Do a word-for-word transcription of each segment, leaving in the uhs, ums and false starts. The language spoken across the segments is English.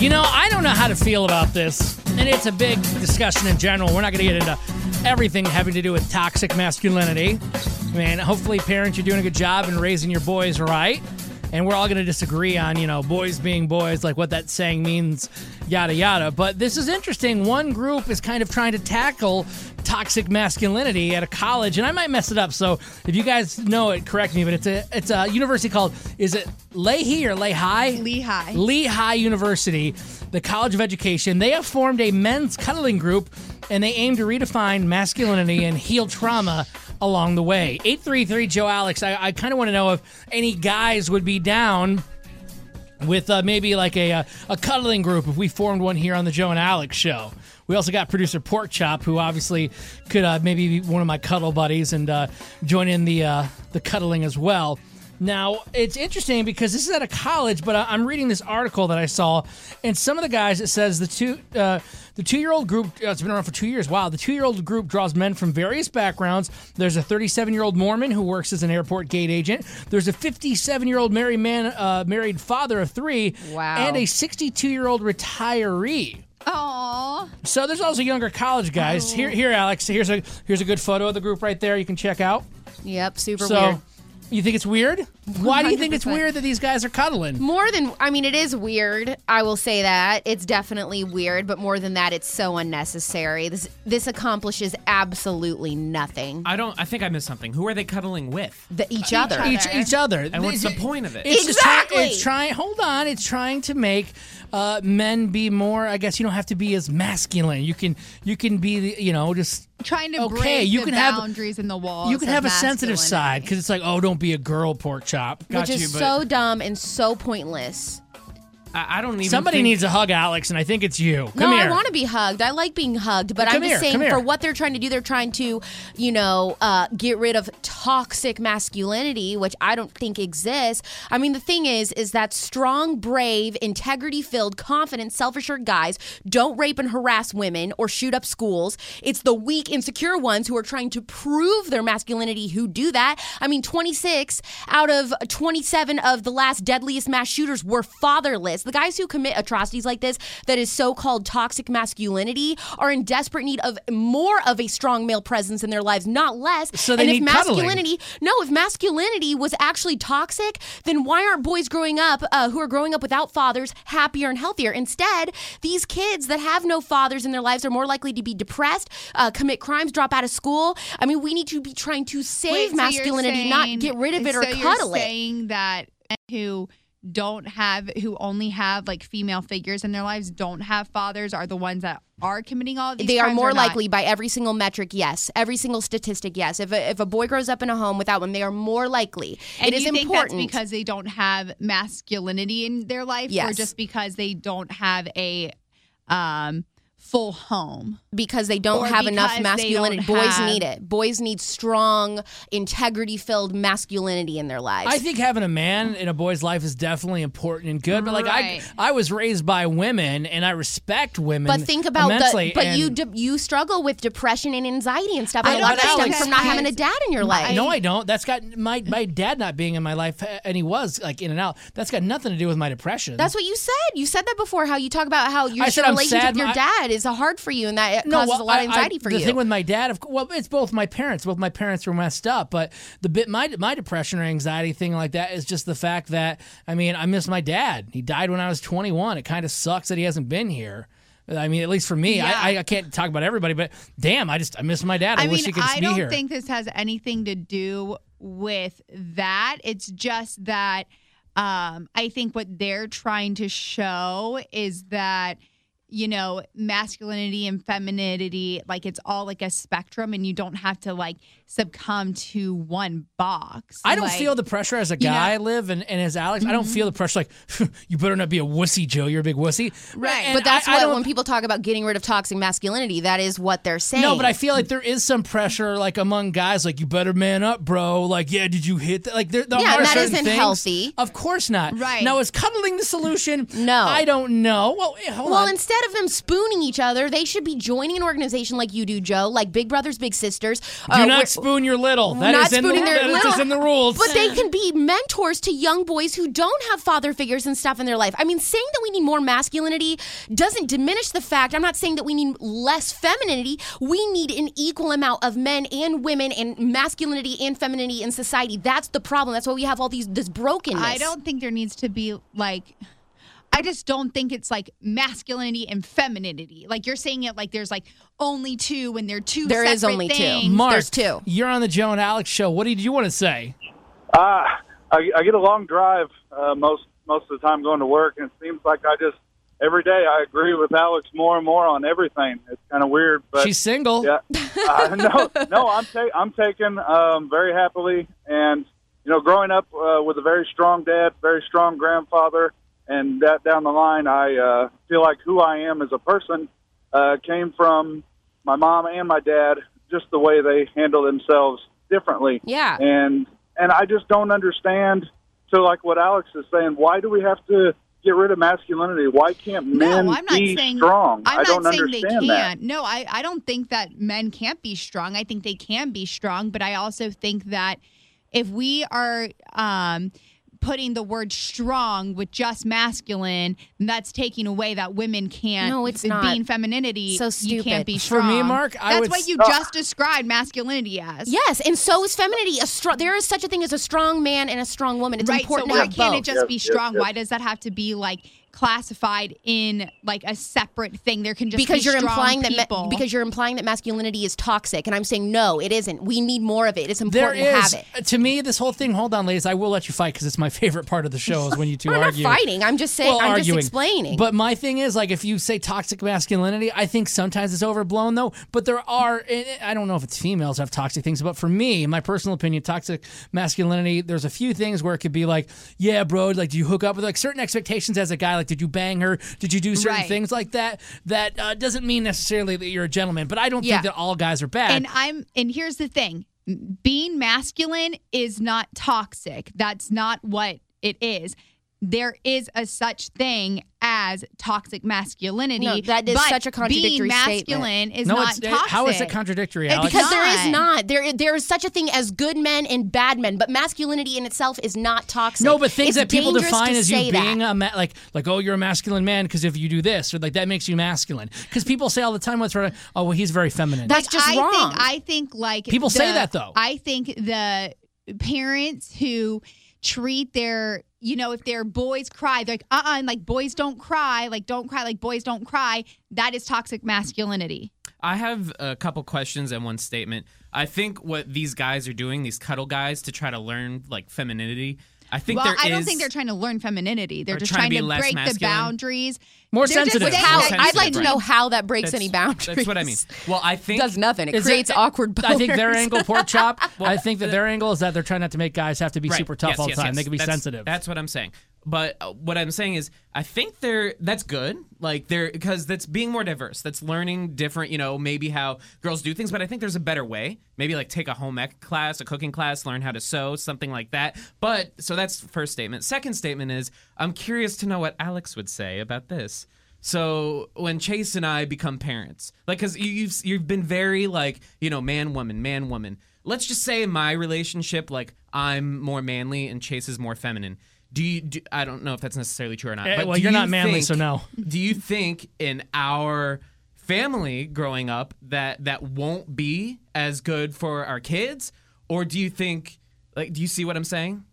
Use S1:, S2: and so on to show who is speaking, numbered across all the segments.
S1: You know, I don't know how to feel about this, and it's a big discussion in general. We're not going to get into everything having to do with toxic masculinity. I mean, hopefully, parents, you're doing a good job in raising your boys right. And we're all going to disagree on, you know, boys being boys, like what that saying means, yada, yada. But this is interesting. One group is kind of trying to tackle toxic masculinity at a college, and I might mess it up. So if you guys know it, correct me. But it's a it's a university called, is it Lehigh or Lehigh?
S2: Lehigh.
S1: Lehigh University, the College of Education. They have formed a men's cuddling group, and they aim to redefine masculinity and heal trauma along the way. eight three three Joe Alex. I, I kind of want to know if any guys would be down with uh, maybe like a, a a cuddling group if we formed one here on the Joe and Alex show. We also got producer Pork Chop, who obviously could uh, maybe be one of my cuddle buddies and uh, join in the uh, the cuddling as well. Now, it's interesting because this is at a college, but I'm reading this article that I saw, and some of the guys, it says the two uh, the two-year-old group, uh, it's been around for two years, wow, the two-year-old group draws men from various backgrounds. There's a thirty-seven-year-old Mormon who works as an airport gate agent. There's a fifty-seven-year-old married man, uh, married father of three,
S2: wow,
S1: and a sixty-two-year-old retiree.
S2: Aww.
S1: So there's also younger college guys.
S2: Oh.
S1: Here, here, Alex, here's a here's a good photo of the group right there you can check out.
S3: Yep, super
S1: so,
S3: weird.
S1: You think it's weird? Why do you think it's
S3: one hundred percent
S1: weird that these guys are cuddling?
S3: More than, I mean, it is weird. I will say that. It's definitely weird, but more than that, it's so unnecessary. This this accomplishes absolutely nothing.
S4: I don't, I think I missed something. Who are they cuddling with?
S3: The, each other.
S1: Each, each other.
S4: And what's the point of it?
S1: It's
S3: Exactly.
S1: Try, it's trying, hold on, it's trying to make uh, men be more, I guess you don't have to be as masculine. You can, you can be, you know, just...
S2: Trying to
S1: okay,
S2: break
S1: you
S2: the
S1: can have,
S2: boundaries and the walls.
S1: You can
S2: of
S1: have a sensitive
S2: masculinity.
S1: side because it's like, oh, don't be a girl, Pork Chop. Got
S3: Which
S1: you,
S3: is
S1: but
S3: so dumb and so pointless.
S4: I, I don't even
S1: somebody
S4: think...
S1: needs a hug, Alex, and I think it's you. Come
S3: no,
S1: here.
S3: I want to be hugged. I like being hugged, but
S1: Come
S3: I'm just
S1: here,
S3: saying
S1: come here.
S3: for what they're trying to do, they're trying to, you know, uh, get rid of toxic masculinity, which I don't think exists. I mean, the thing is, is that strong, brave, integrity-filled, confident, self-assured guys don't rape and harass women or shoot up schools. It's the weak, insecure ones who are trying to prove their masculinity who do that. I mean, twenty-six out of twenty-seven of the last deadliest mass shooters were fatherless. The guys who commit atrocities like this, that is so-called toxic masculinity, are in desperate need of more of a strong male presence in their lives, not less.
S1: So they
S3: and
S1: need
S3: if
S1: cuddling.
S3: masculinity, no, if masculinity was actually toxic, then why aren't boys growing up uh, who are growing up without fathers happier and healthier? Instead, these kids that have no fathers in their lives are more likely to be depressed, uh, commit crimes, drop out of school. I mean, we need to be trying to save
S2: Wait, so
S3: masculinity,
S2: you're
S3: not
S2: saying-
S3: get rid of it or
S2: so
S3: cuddle
S2: you're
S3: it.
S2: saying that men who don't have, who only have like female figures in their lives, don't have fathers, are the ones that are committing all of these
S3: They are
S2: crimes
S3: more
S2: or not?
S3: likely by every single metric, yes. Every single statistic, yes. If a, if a boy grows up in a home without one, they are more likely.
S2: And
S3: it is
S2: you think
S3: important.
S2: that's because they don't have masculinity in their life, or
S3: Yes.
S2: just because they don't have a um, full home?
S3: because they don't
S2: Or
S3: have enough
S2: because they don't
S3: masculinity. Boys
S2: have-
S3: need it. Boys need strong, integrity-filled masculinity in their lives.
S1: I think having a man in a boy's life is definitely important and good, but like
S2: Right.
S1: I, I was raised by women and I respect women.
S3: But think about
S1: immensely,
S3: the. But
S1: and-
S3: you de- you struggle with depression and anxiety and stuff.
S1: I
S3: And a
S1: know,
S3: lot of
S1: but
S3: that stems
S1: Alex-
S3: from not having a dad in your life.
S1: no, I don't. That's got my my dad not being in my life, and he was like in and out. That's got nothing to do with my depression.
S3: That's what you said. You said that before. How you talk about how your
S1: I said I'm
S3: relationship
S1: sad
S3: with your
S1: my-
S3: dad is hard for you, and that it
S1: No,
S3: causes
S1: well,
S3: a lot of
S1: I-
S3: anxiety
S1: I,
S3: for
S1: the
S3: you.
S1: The thing with my dad, of cou- well, it's both my parents. Both my parents were messed up, but the bit my my depression or anxiety thing like that is just the fact that I mean I miss my dad. He died when I was twenty-one. It kind of sucks that he hasn't been here. I mean, at least for me,
S2: Yeah.
S1: I, I can't talk about everybody, but damn, I just I miss my dad. I,
S2: I
S1: wish
S2: mean,
S1: he could
S2: I
S1: be
S2: don't
S1: here.
S2: think this has anything to do with that. It's just that um, I think what they're trying to show is that, you know, masculinity and femininity, like it's all like a spectrum, and you don't have to like succumb to one box.
S1: I don't
S2: Like,
S1: feel the pressure as a
S2: you know-
S1: guy I live and, and as Alex. I don't feel the pressure like you better not be a wussy, Joe. You're a big wussy.
S2: Right.
S1: And
S3: but that's
S1: I, I
S3: what
S1: don't,
S3: when people talk about getting rid of toxic masculinity, that is what they're saying.
S1: No, but I feel like there is some pressure, like among guys, like you better man up, bro. Like, yeah, did you hit that? Like, there, there
S3: Yeah,
S1: are
S3: and that
S1: certain
S3: isn't
S1: things.
S3: healthy.
S1: Of course not.
S2: Right.
S1: Now, is cuddling the solution?
S3: No.
S1: I don't know. Well, eh, hold
S3: Well,
S1: on.
S3: instead, instead of them spooning each other, they should be joining an organization like you do, Joe, like Big Brothers Big Sisters.
S1: Do
S3: uh,
S1: not
S3: where-
S1: spoon your little. That
S3: not
S1: is in the,
S3: spooning their
S1: that is
S3: little,
S1: in the rules.
S3: But they can be mentors to young boys who don't have father figures and stuff in their life. I mean, saying that we need more masculinity doesn't diminish the fact. I'm not saying that we need less femininity. We need an equal amount of men and women and masculinity and femininity in society. That's the problem. That's why we have all these this brokenness.
S2: I don't think there needs to be like. I just don't think it's like masculinity and femininity. Like you're saying it like there's like only two when they're two
S3: There
S2: separate
S3: is only two.
S2: things.
S1: Mark,
S3: There's two.
S1: You're on the Joe and Alex show. What did you want to say?
S5: Uh, I, I get a long drive uh, most most of the time going to work, and it seems like I just every day I agree with Alex more and more on everything. It's kind of weird, but
S1: She's single.
S5: yeah, uh, no, no, I'm ta- I'm taken um, very happily, and you know, growing up uh, with a very strong dad, very strong grandfather, and that down the line, I uh, feel like who I am as a person uh, came from my mom and my dad, just the way they handle themselves differently.
S3: Yeah.
S5: And and I just don't understand. So, like what Alex is saying, why do we have to get rid of masculinity? Why can't men
S2: no, I'm not
S5: be
S2: saying,
S5: strong?
S2: I'm
S5: I don't
S2: not saying
S5: understand
S2: they
S5: that.
S2: can't. No, I, I don't think that men can't be strong. I think they can be strong, but I also think that if we are um, putting the word strong with just masculine, then that's taking away that women can't.
S3: No, it's
S2: being
S3: not.
S2: femininity.
S3: So
S2: You
S3: stupid.
S2: can't be
S1: For
S2: strong.
S1: me, Mark, I
S2: that's
S1: would
S2: what
S1: s-
S2: you
S5: Oh.
S2: just described masculinity as.
S3: Yes, and so is femininity. A strong. There is such a thing as a strong man and a strong woman. It's
S2: right.
S3: important
S2: So
S3: to
S2: why
S3: have
S2: can't
S3: both.
S2: it just
S5: Yes,
S2: be
S5: yes,
S2: strong?
S5: yes.
S2: Why does that have to be like classified in like a separate thing? There can just
S3: because
S2: be
S3: you're
S2: strong
S3: implying that
S2: people.
S3: ma- because you're implying that masculinity is toxic, and I'm saying no, it isn't. We need more of it. It's
S1: There
S3: important to
S1: is,
S3: have it.
S1: to me, this whole thing, hold on, ladies, I will let you fight because it's my favorite part of the show is when you two
S3: I'm not
S1: argue.
S3: fighting. I'm just saying.
S1: Well,
S3: I'm
S1: arguing.
S3: just explaining.
S1: But my thing is, like, if you say toxic masculinity, I think sometimes it's overblown, though. But there are, I don't know if it's females who have toxic things, but for me, in my personal opinion, toxic masculinity, there's a few things where it could be like, yeah, bro, like, do you hook up with, like, certain expectations as a guy? Like, did you bang her? Did you do certain
S2: Right.
S1: things like that? That uh, doesn't mean necessarily that you're a gentleman, but I don't
S2: Yeah.
S1: think that all guys are bad.
S2: And I'm and here's the thing. Being masculine is not toxic. That's not what it is. There is a such thing as toxic masculinity.
S3: No, that is
S2: but
S3: such a contradictory
S2: being
S3: statement.
S2: masculine is
S1: no,
S2: not
S1: it's,
S2: toxic.
S1: how is it contradictory,
S2: It's
S1: Alex?
S3: because there is
S2: not.
S3: not there there is such a thing as good men and bad men, but masculinity in itself is not toxic.
S1: No, but things
S3: It's
S1: that people
S3: dangerous
S1: define
S3: to
S1: as you
S3: say that.
S1: being a ma- like like oh you're a masculine man because if you do this or like that makes you masculine because people say all the time what's right oh well he's very feminine.
S3: That's just
S2: I
S3: wrong.
S2: Think, I think like
S1: People say
S2: the-
S1: that, though.
S2: I think the parents who treat their you know if their boys cry they're like uh-uh and like boys don't cry like don't cry like boys don't cry that is toxic masculinity.
S4: I have a couple questions and one statement. I think what these guys are doing, these cuddle guys, to try to learn like femininity. I think
S2: well,
S4: there
S2: I don't
S4: is-
S2: think they're trying to learn femininity. They're
S4: Or
S2: just
S4: trying to
S2: trying,
S4: be
S2: to
S4: less
S2: break the
S4: masculine.
S2: boundaries.
S1: More
S2: They're just
S1: sensitive.
S2: saying
S3: How,
S2: that-
S3: I'd like to
S4: Right.
S3: know how that breaks
S4: That's-
S3: any boundaries.
S4: That's what I mean. Well, I think
S3: does nothing. It
S1: Is
S3: creates
S1: it-
S3: awkward boners.
S1: I think their angle, pork chop. I think that their angle is that they're trying not to make guys have to be
S4: Right.
S1: super tough
S4: Yes,
S1: all the
S4: yes,
S1: time.
S4: yes.
S1: They can be
S4: That's-
S1: sensitive.
S4: That's what I'm saying. But uh, what I'm saying is, I think they're that's good. Like they're because that's being more diverse. That's learning different. You know, maybe how girls do things. But I think there's a better way. Maybe like take a home ec class, a cooking class, learn how to sew, something like that. But so that's the first statement. Second statement is, I'm curious to know what Alex would say about this. So when Chase and I become parents, like, because you, you've you've been very like, you know, man woman, man woman. Let's just say in my relationship, like I'm more manly and Chase is more feminine. Do you? Do, I don't know if that's necessarily true or not.
S1: Eh,
S4: But
S1: well,
S4: do
S1: you're
S4: you
S1: not manly,
S4: think-
S1: so no.
S4: Do you think in our family growing up that that won't be as good for our kids, or do you think like? Do you see what I'm saying?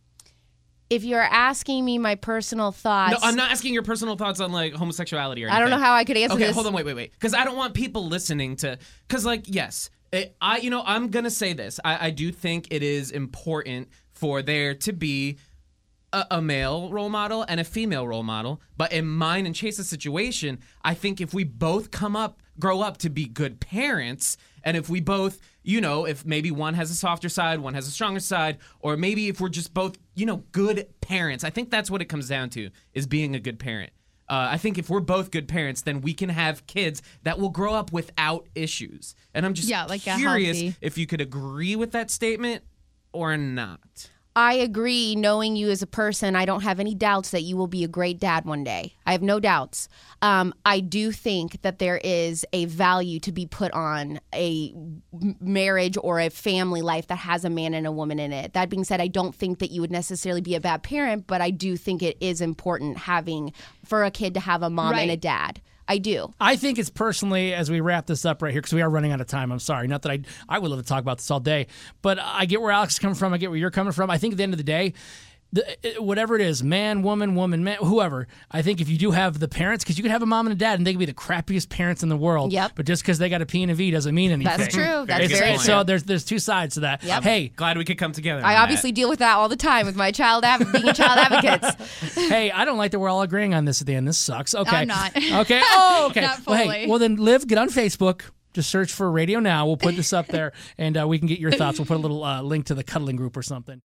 S3: If you're asking me my personal thoughts,
S4: No, I'm not asking your personal thoughts on like homosexuality or anything.
S3: I don't know how I could answer
S4: Okay,
S3: this.
S4: hold on, wait, wait, wait. Because I don't want people listening to. Because like, yes, it, I, you know, I'm gonna say this. I, I do think it is important for there to be a, a male role model and a female role model. But in mine and Chase's situation, I think if we both come up, grow up to be good parents, and if we both, you know, if maybe one has a softer side, one has a stronger side, or maybe if we're just both, you know, good parents, I think that's what it comes down to, is being a good parent. Uh, I think if we're both good parents, then we can have kids that will grow up without issues. And I'm just
S2: Yeah, like a
S4: curious
S2: healthy-
S4: if you could agree with that statement or not.
S3: I agree. Knowing you as a person, I don't have any doubts that you will be a great dad one day. I have no doubts. Um, I do think that there is a value to be put on a marriage or a family life that has a man and a woman in it. That being said, I don't think that you would necessarily be a bad parent, but I do think it is important having for a kid to have a mom
S2: Right.
S3: and a dad. I do.
S1: I think it's personally, as we wrap this up right here, because we are running out of time. I'm sorry. Not that I I would love to talk about this all day, but I get where Alex is coming from. I get where you're coming from. I think at the end of the day, the, whatever it is, man, woman, woman, man, whoever, I think if you do have the parents, because you can have a mom and a dad, and they can be the crappiest parents in the world.
S3: Yep.
S1: But just because they got a P and a V doesn't mean anything.
S3: That's true. That's
S1: It's-
S3: very
S1: it's-
S3: true.
S1: So there's there's two sides to that.
S3: Yep.
S1: Hey,
S4: Glad we could come together.
S3: I
S4: on
S3: obviously deal with that all the time with my child av- being child advocates.
S1: hey, I don't like that we're all agreeing on this at the end. This sucks. Okay.
S2: I'm not.
S1: Okay. Oh, okay.
S2: Not
S1: Well, hey,
S2: fully.
S1: well then, Liv, get on Facebook. Just search for Radio Now. We'll put this up there, and uh, we can get your thoughts. We'll put a little uh, link to the cuddling group or something.